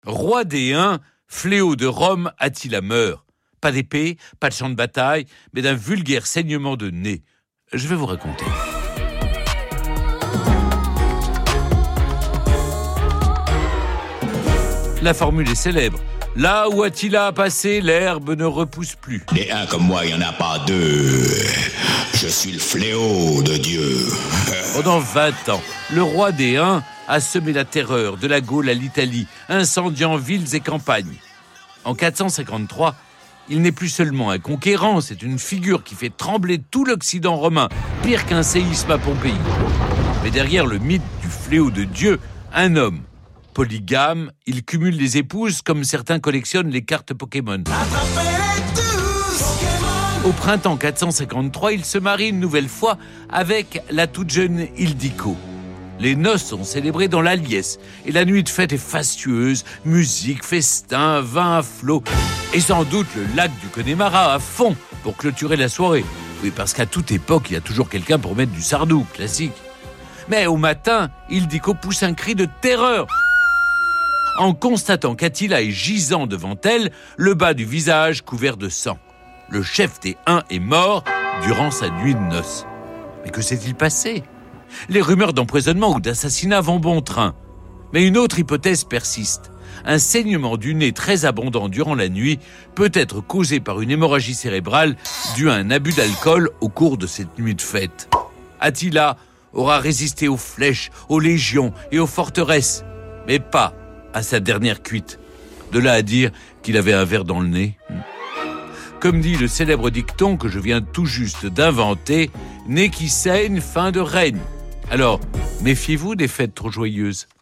Roi des Huns, fléau de Rome, Attila meurt. Pas d'épée, pas de champ de bataille, mais d'un vulgaire saignement de nez. Je vais vous raconter. La formule est célèbre. Là où Attila a passé, l'herbe ne repousse plus. Des uns comme moi, il n'y en a pas deux. Je suis le fléau de Dieu. Pendant 20 ans, le roi des Huns a semé la terreur de la Gaule à l'Italie, incendiant villes et campagnes. En 453, il n'est plus seulement un conquérant, c'est une figure qui fait trembler tout l'Occident romain, pire qu'un séisme à Pompéi. Mais derrière le mythe du fléau de Dieu, un homme. Polygame, il cumule les épouses comme certains collectionnent les cartes Pokémon. Au printemps 453, il se marie une nouvelle fois avec la toute jeune Ildiko. Les noces sont célébrées dans la liesse et la nuit de fête est fastueuse, musique, festin, vin à flot et sans doute le lac du Connemara à fond pour clôturer la soirée. Oui, parce qu'à toute époque, il y a toujours quelqu'un pour mettre du sardou, classique. Mais au matin, Ildiko pousse un cri de terreur en constatant qu'Attila est gisant devant elle, le bas du visage couvert de sang. Le chef des Huns est mort durant sa nuit de noces. Mais que s'est-il passé ? Les rumeurs d'empoisonnement ou d'assassinat vont bon train. Mais une autre hypothèse persiste. Un saignement du nez très abondant durant la nuit peut être causé par une hémorragie cérébrale due à un abus d'alcool au cours de cette nuit de fête. Attila aura résisté aux flèches, aux légions et aux forteresses, mais pas à sa dernière cuite. De là à dire qu'il avait un ver dans le nez. Comme dit le célèbre dicton que je viens tout juste d'inventer, nez qui saigne, fin de règne. Alors, méfiez-vous des fêtes trop joyeuses.